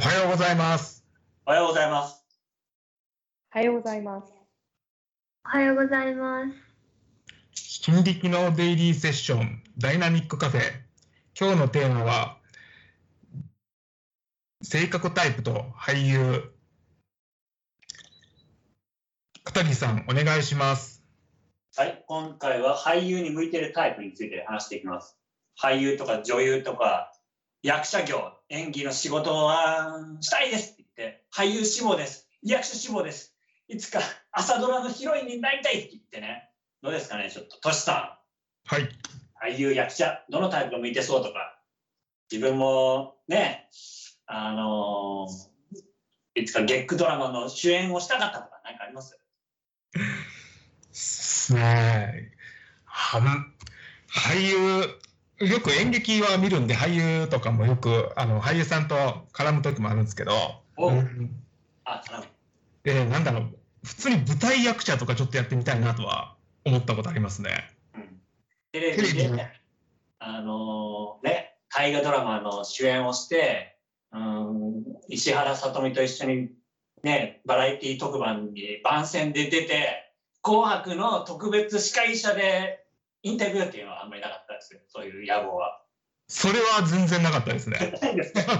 はようございます。 おはようございます。 おはようございます。 おはようございます。 新力のデイリーセッションダイナミックカフェ。今日のテーマは性格タイプと俳優。片桐さんお願いします。 はい、今回は俳優に向いているタイプについて話していきます。俳優とか女優とか役者業、演技の仕事はしたいですって言って、俳優志望です、役者志望です、いつか朝ドラのヒロインになりたいって言ってね、どうですかね、ちょっとトシさん。はい。 俳優、役者、どのタイプが向いてそうとか、自分もね、いつか月9ドラマの主演をしたかったとか何かあります？ ねえ、俳優、よく演劇は見るんで、俳優とかもよく俳優さんと絡む時もあるんですけど、なんだろう、普通に舞台役者とかちょっとやってみたいなとは思ったことありますね。 テレビでね、大河ドラマの主演をして、石原さとみと一緒にね、バラエティ特番に番宣で出て、紅白の特別司会者でインタビューっていうのはあんまりなかったですよ、そういう野望は。 それは全然なかったですね。 ないですね。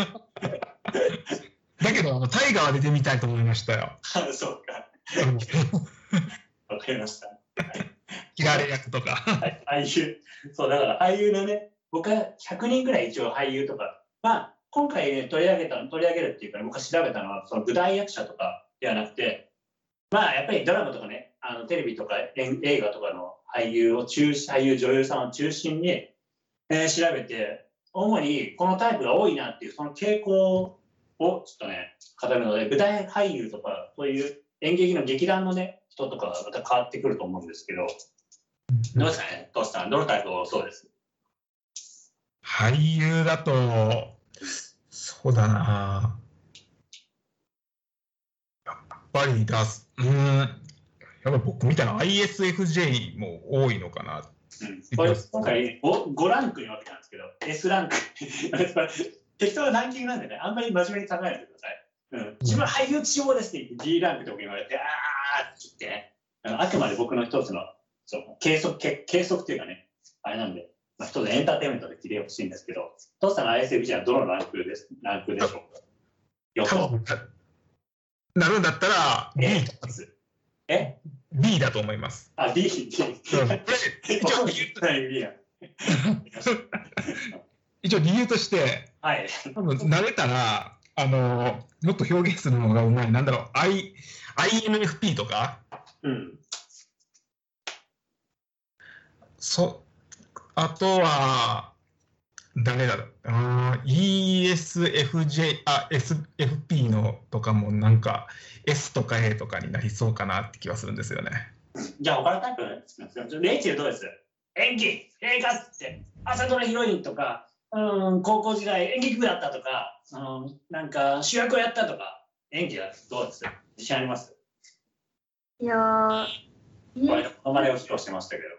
だけど、大河は出てみたいと思いましたよ。 そうか。わかりました。 切られ役とか。 俳優。そう、だから俳優のね、僕は100人ぐらい一応俳優とか、今回、ね、取り上げるっていうか、僕が調べたのは、その舞台役者とかではなくて、やっぱりドラマとかね、テレビとか映画とかの俳優、女優さんを中心に、調べて、主にこのタイプが多いなっていう、その傾向をちょっとね、語るので、舞台俳優とか、そういう演劇の劇団のね、人とかがまた変わってくると思うんですけど、どうですかね、トシさん、どのタイプがそうです？ 俳優だと、そうだな、やっぱりやっぱり僕みたいな ISFJ も多いのかな。 これ今回5ランクに分けたんですけど、S ランク。適当なランキングなんでね、あんまり真面目に考えないでください。自分俳優志望ですって言って G ランクとか言われて、って言ってね、あくまで僕の一つの計測っていうかね、あれなんで、一つエンターテインメントで切れほしいんですけど、トシさんの ISFJ はどのランクでしょうか？予想。 なるんだったら B だと思います。 B。 一応理由として、多分慣れたらもっと表現するのがうまい、なんだろう、INFP とか、あとは誰だろう、SFP のとかもなんか S とか A とかになりそうかなって気はするんですよね。 じゃあ他のタイプレイチェルどうです？演技、映画って朝ドラヒロインとか、高校時代演劇部だったとか、なんか主役をやったとか、演技はどうです？自信あります？ いやー、 これおまねを披露してましたけど。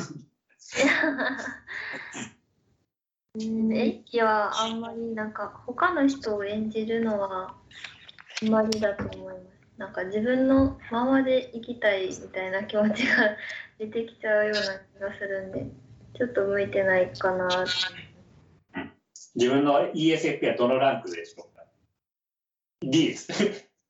演技はあんまりなんか他の人を演じるのはあんまりだと思います。なんか自分のままで生きたいみたいな気持ちが出てきちゃうような気がするんで、ちょっと向いてないかな。 自分の ESFP はどのランクでしょうか？ D です。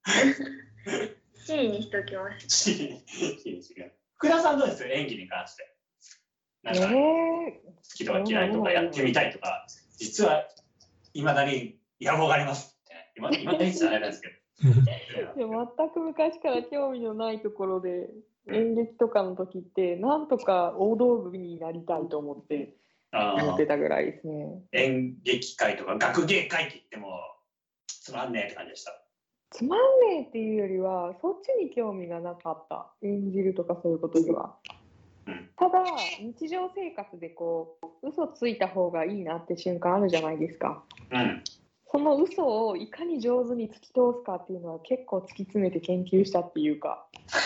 C にしときます。 C にしときます。福田さんどうです？演技に関して。なんか好きとか嫌いとかやってみたいとか、実はいまだに野望がありますってね。いまだにじゃないですけど。 全く昔から興味のないところで演劇とかの時ってなんとか大道具になりたいと思ってやってたぐらいですね。 演劇界とか学芸会って言ってもつまんねえって感じでした。 つまんねえっていうよりはそっちに興味がなかった。演じるとかそういうことには。ただ日常生活で嘘ついた方がいいなって瞬間あるじゃないですか。その嘘をいかに上手に突き通すかっていうのは結構突き詰めて研究したっていうか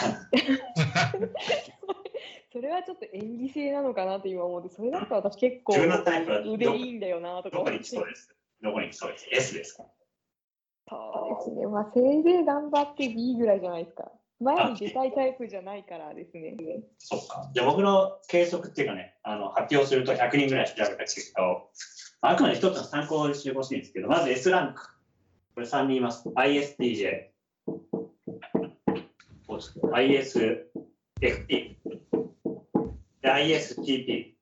それはちょっと演技性なのかなって今思って、それだったら私結構腕いいんだよなとか思って。 どこに来そうです？S ですか？ そうですね。まあ、せいぜい頑張って B ぐらいじゃないですか。前に出たいタイプじゃないからですね。 そっか。じゃあ僕の計測っていうかね、発表すると100人ぐらい調べた結果を、あくまで一つの参考にしてほしいんですけど、まず S ランク。これ3人います。ISTJ。ISFP。で ISTP。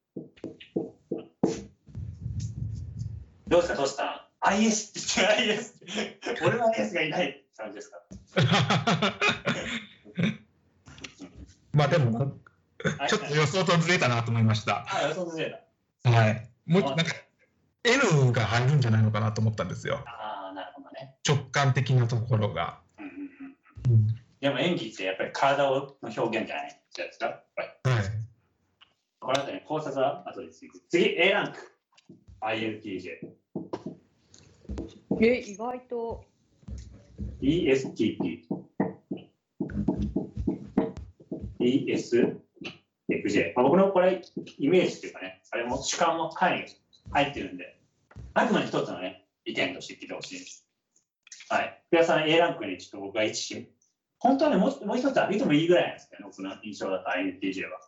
どうですか、トシさん。IS って IS。俺は IS がいないって感じですか。 まあでも、ちょっと予想とずれたなと思いました。 予想とずれた。 はい。もうなんか N が入るんじゃないのかなと思ったんですよ。 なるほどね。 直感的なところが。 でも演技ってやっぱり体の表現じゃないですか。はい。この後に考察は後で続く。次、A ランク。INTJ。 意外と。 ESTP。ESFJ。僕のこれ、イメージっていうかね、あれも主観も入ってるんで、あくまで一つのね、意見として聞いてほしいです。はい。福田さん、A ランクにちょっと僕が一致し、本当はね、もう一つ上げてもいいぐらいなんですけど、僕の印象だと INTJ は。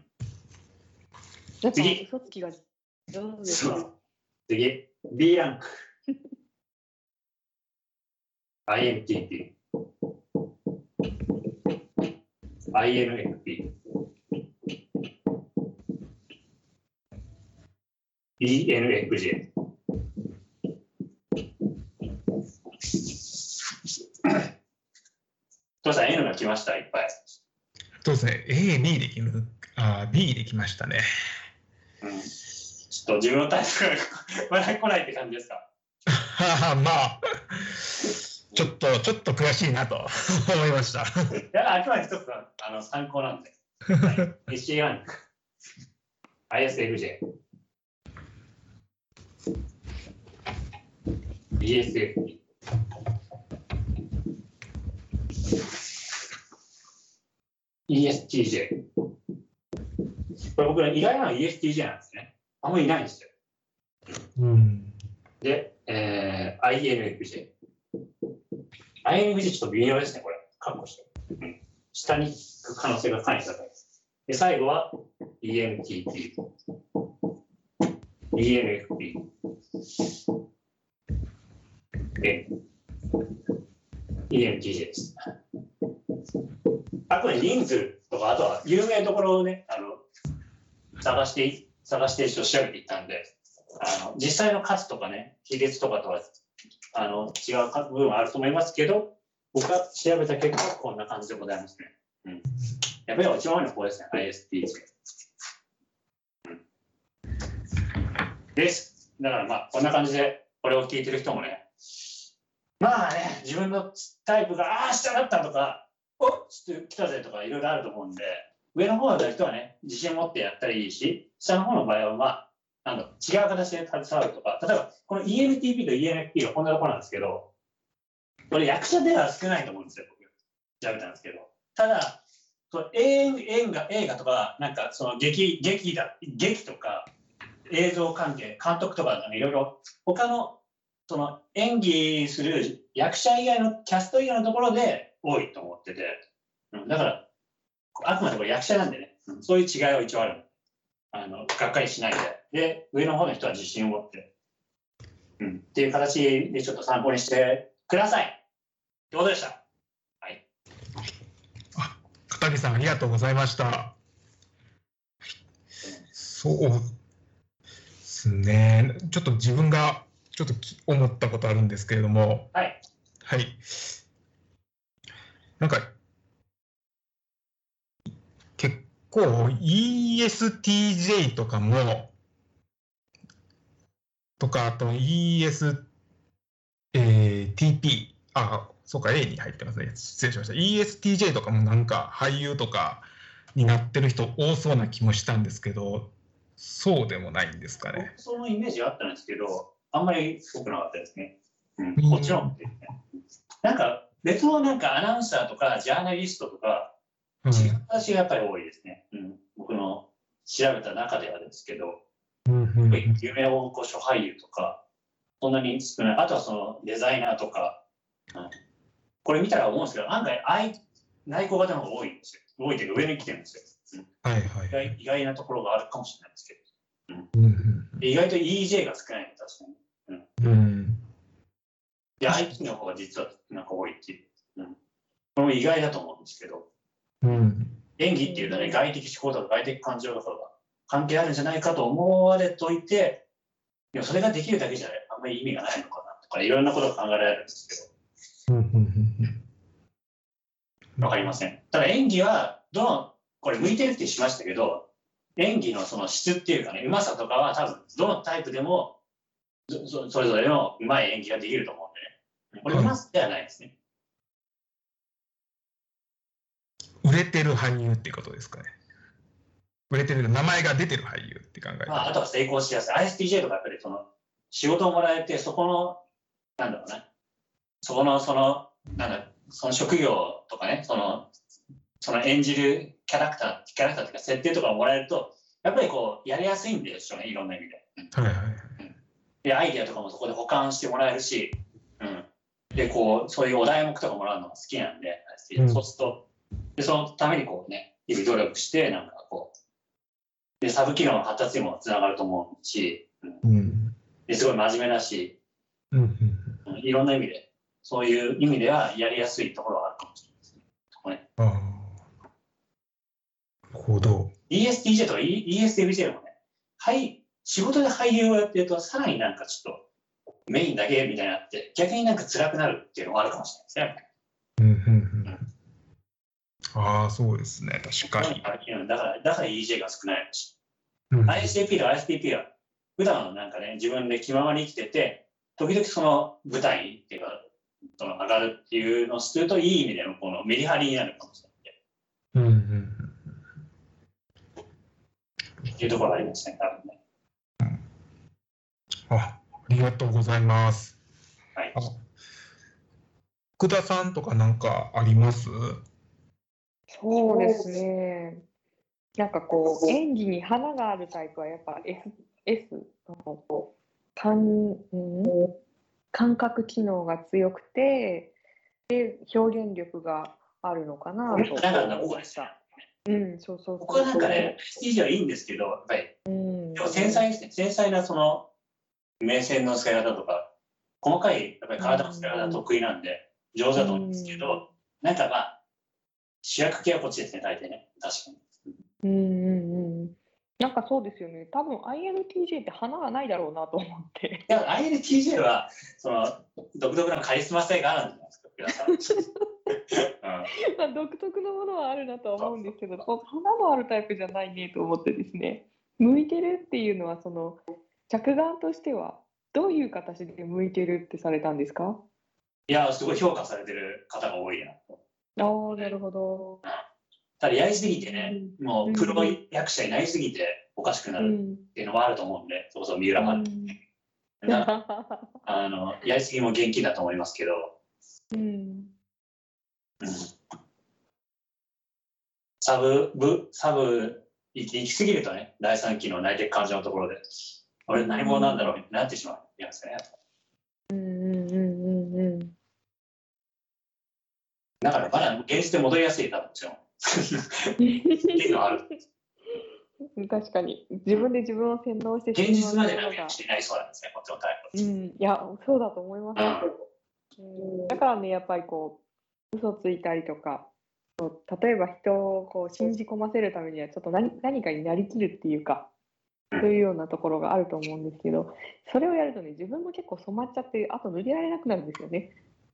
次。嘘つきが上手ですか。 次、B ランク。INTP。INFP。ENFJ。父さん N が来ました、いっぱい。 そうですね、A、B できる、B できましたね。 ちょっと自分のタイプがまだ来ないって感じですか。 まあ、ちょっと悔しいなと思いました。 いや、あくまで一つの参考なんで。はい、SC ランク。ISFJ。ESFP。ESTJ。これ僕ら意外なのは ESTJ なんですね。あんまりいないんですよ。で、INFJ。INFJ ちょっと微妙ですね、これ。カッコして。下に行く可能性がかなり高いです。で、最後は ENTP。ENFP。ENTJ です。あとで人数とか、あとは有名どころをね、探して一応調べていったんで、実際の数とかね、比率とかとは違う部分はあると思いますけど、僕が調べた結果はこんな感じでございますね。やっぱり一番多いのはここですね、ISTJ。です。だからまあ、こんな感じで、これを聞いてる人もね、まあね、自分のタイプが、下だったとか、ちょっと来たぜとかいろいろあると思うんで、上の方の人はね、自信を持ってやったらいいし、下の方の場合は、まあ、違う形で携わるとか、例えば、この ENTP と ENFP がこんなところなんですけど、これ役者では少ないと思うんですよ、僕。調べたんですけど。ただ、映画とか、なんかその劇とか、映像関係、監督とかいろいろ、他のその演技する役者以外の、キャスト以外のところで多いと思ってて、だから、あくまでこれ役者なんでね、そういう違いは一応ある。がっかりしないで。で、上の方の人は自信を持って、っていう形でちょっと参考にしてください。ってことでした。はい。 片木さん、ありがとうございました。そうですね。ちょっと自分がちょっと思ったことあるんですけれども、 はい。 はい。なんか、結構 ESTJ とかも、あと ESTP、そうか、A に入ってますね。失礼しました。ESTJ とかもなんか俳優とかになってる人多そうな気もしたんですけど、そうでもないんですかね。 そのイメージがあったんですけど、あんまり多くなかったですね。もちろん。なんか別のなんかアナウンサーとかジャーナリストとか、違う話がやっぱり多いですね。僕の調べた中ではですけど、有名大御所俳優とか、そんなに少ない。あとはそのデザイナーとか、 これ見たら思うんですけど、案外内向型の方が多いんですよ。多いというか上に来てるんですよ。 はいはい。 意外なところがあるかもしれないですけど。 うん意外と EJ が少ないの、確かに。で、IT の方が実はなんか多いっていう。これも意外だと思うんですけど、演技っていうのはね、外的思考とか外的感情とかが関係あるんじゃないかと思われといて、でもそれができるだけじゃあんまり意味がないのかなとか、いろんなことが考えられるんですけど、わかりません。ただ演技は、これ向いてるってしましたけど、演技のその質っていうかね、うまさとかは多分、どのタイプでも、それぞれのうまい演技ができると思うんでね。これうまさではないですね。 売れてる俳優ってことですかね。売れてる名前が出てる俳優って考えて、 あとは成功しやすい。ISTJ とかやっぱりその仕事をもらえて、そこの、なんだろうな、その職業とかね、その演じるキャラクターっていうか設定とかをもらえると、やっぱりこうやりやすいんでしょうね、いろんな意味で。で、アイデアとかもそこで保管してもらえるし、で、そういうお題目とかもらうのが好きなんで、そうすると、で、そのためにこうね、日々努力して、なんかこう、で、サブ機能の発達にもつながると思うし、ですごい真面目だし、いろんな意味で、そういう意味ではやりやすいところがあるかもしれないですね。 なるほど。 ESTJ とか ESTJ もね、仕事で俳優をやってると、さらになんかちょっとメインだけみたいになって、逆になんか辛くなるっていうのがあるかもしれないですね。 ああ、そうですね、確かに。 だから EJ が少ないし。ISTP と ISTP は、普段なんかね、自分で気ままに生きてて、時々その舞台っていうか、上がるっていうのをすると、いい意味でのこのメリハリになるかもしれない。っていうところがありますね、多分ね。 ありがとうございます。 はい。 福田さんとかなんかあります？ そうですね。なんかこう演技に花があるタイプはやっぱ S の感覚機能が強くて、で表現力があるのかなと思いました。 僕はなんかね、STJ はいいんですけど、やっぱり、でも繊細ですね。繊細なその目線の使い方とか、細かいやっぱり体の使い方が得意なんで、上手だと思うんですけど、なんかまあ、主役系はこっちですね、大体ね。確かに。 なんかそうですよね。多分 INTJ って花がないだろうなと思って。 いや、INTJ はその独特なカリスマ性があるんじゃないですか、皆さん。 独特のものはあるなとは思うんですけど、花のあるタイプじゃないねと思ってですね。向いてるっていうのはその着眼としてはどういう形で向いてるってされたんですか？ いや、すごい評価されてる方が多いなと。 なるほど。 ただやりすぎてね、もうプロ役者になりすぎておかしくなるっていうのもあると思うんで、そこそ三浦半やりすぎも元気だと思いますけど、サブ行き過ぎるとね、第三期の内的感情のところで、俺何者なんだろうってなってしまうんですね。だからまだ現実で戻りやすい多分ですよ。っていうのはある。 確かに自分で自分を洗脳して現実までなるしないそうなんですね、こっちのタイプ。 いや、そうだと思います。だからね、やっぱりこう嘘ついたりとか、例えば人をこう信じ込ませるためにはちょっと何かになりきるっていうか、そういうようなところがあると思うんですけど、それをやるとね、自分も結構染まっちゃって、あと抜けられなくなるんですよね。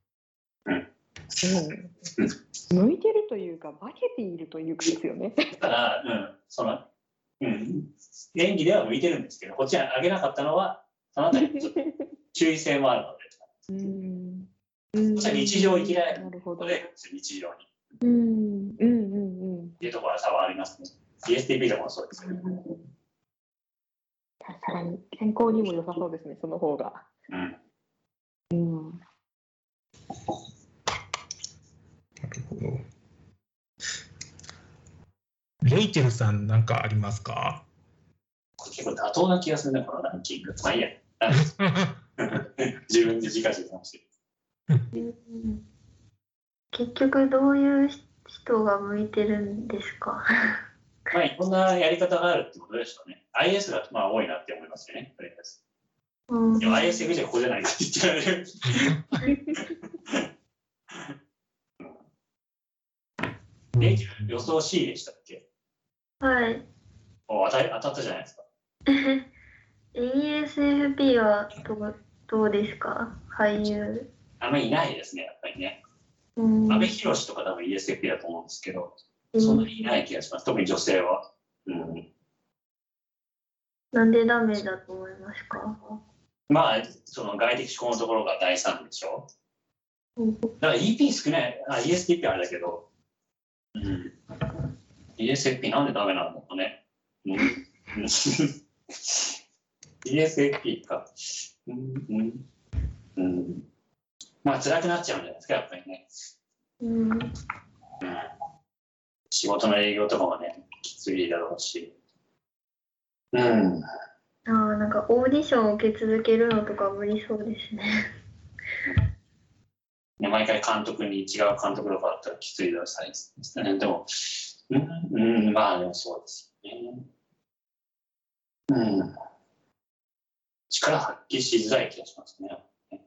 向いてるというか、化けているというかですよね。 だから、演技では向いてるんですけど、こっちに上げなかったのは、そのあたり注意性もあるので、日常を生きられるので、日常に。っていうところは差はありますね。ESTP でもそうですけど。 確かに健康にも良さそうですね、その方が。 なるほど。レイチェルさん、なんかありますか？ 結構妥当な気がするね、このランキング。まあいいや。自分で自家自賛して。 結局どういう人が向いてるんですか？ まあ、いろんなやり方があるってことでしょうね。IS がまあ多いなって思いますよね。とりあえず。でも IS じゃここじゃないかって言ってられる。予想 C でしたっけ？ はい。 当たったじゃないですか。 ESFP はどうですか？俳優。 あんまりいないですね、やっぱりね。阿部寛とか多分 ESFP だと思うんですけど、そんなにいない気がします。特に女性は。 なんでダメだと思いますか？ まあ、その外的思考のところが第3でしょ。だから EP 少ない。ESFP あれだけど、ESFP なんでダメなんだろうね。ESFP か。まあ、辛くなっちゃうんじゃないですか、やっぱりね。仕事の営業とかもね、きついだろうし。 なんかオーディションを受け続けるのとか無理そうですね。 毎回監督に違う監督とかだったらきついだろうしですね。でも、まあでもそうですよね。力発揮しづらい気がしますね。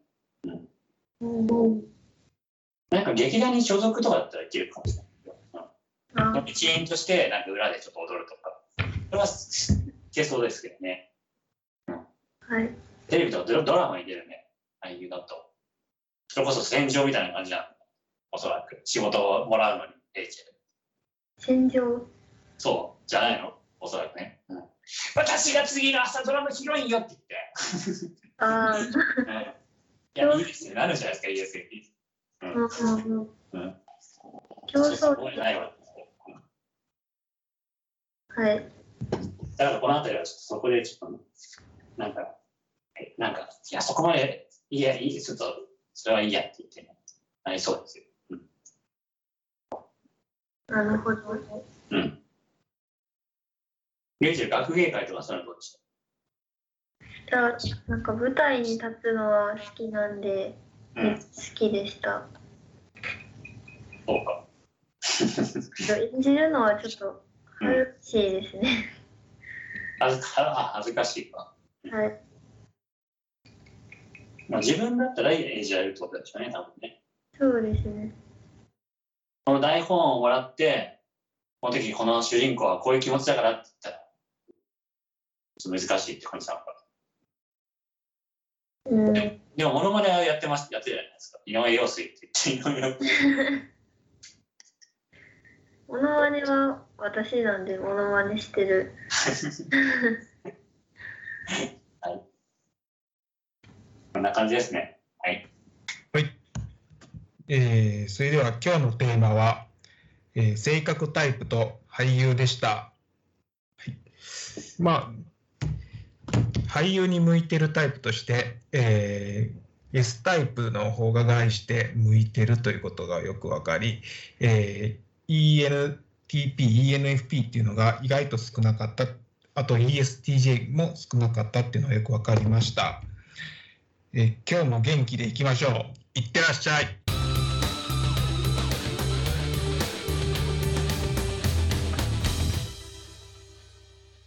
なんか劇団に所属とかだったらいけるかもしれないけど、一員としてなんか裏でちょっと踊るとか、それはいけそうですけどね。テレビとかドラマに出るね、俳優だと。それこそ戦場みたいな感じなの。おそらく仕事をもらうのに、 戦場？ そうじゃないの？おそらくね。私が次の朝ドラのヒロインよって言って。いや、いいですね。なるじゃないですか、ESFP。 競争ないわ。 はい。 だからこの辺りはそこでちょっと、なんか、いや、そこまで、いや、ちょっと、それはいいやって言ってなりそうですよ。 なるほど。 ミュージカル学芸会とかそういうのどうでした？ なんか舞台に立つのは好きなんで、好きでした。 そうか。 演じるのはちょっと恥ずかしいですね。 恥ずかしいか。 はい。 まあ自分だったら演じられるってことでしょうね、多分ね。 そうですね。 この台本をもらって、この時この主人公はこういう気持ちだからって言ったら、ちょっと難しいって感じなのか。でも、モノマネはやってるじゃないですか。井上陽水って言って、井上陽水。 モノマネは私なんで、モノマネしてる。 はい。こんな感じですね。はい。 はい。それでは今日のテーマは、性格タイプと俳優でした。はい、まあ俳優に向いてるタイプとして、S タイプの方が概して向いてるということがよく分かり、ENTP、ENFP っていうのが意外と少なかった、あと ESTJ も少なかったっていうのがよく分かりました。今日も元気でいきましょう。いってらっしゃい。